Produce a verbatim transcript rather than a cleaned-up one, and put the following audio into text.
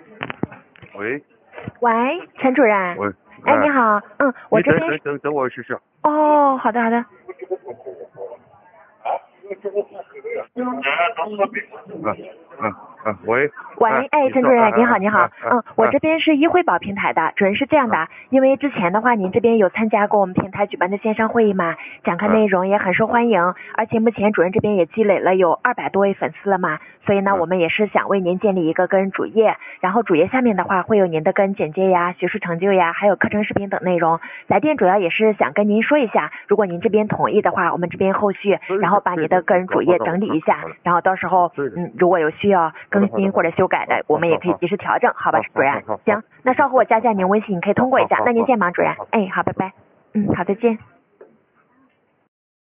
喂喂，陈主任。 喂， 哎，你好，嗯，我这边等等等等我试试。 哦，好的好的。 嗯嗯嗯，喂。 喂，哎，陈主任，你好，你好，嗯，我这边边是医惠保平台的，主任是这样的，因为之前的话，您这边有参加过我们平台举办的线上会议嘛，讲课内容也很受欢迎，而且目前主任这边也积累了有二百多位粉丝了嘛，所以呢，我们也是想为您建立一个个人主页，然后主页下面的话会有您的个人简介呀、学术成就呀，还有课程视频等内容。来电主要也是想跟您说一下，如果您这边同意的话，我们这边后续然后把你的个人主页整理一下，然后到时候嗯，如果有需要更新或者修改的，我们也可以及时调整，好吧，主任。行，那稍后我加下您微信，你可以通过一下。那您先忙，主任。哎，好，拜拜。嗯，好，再见。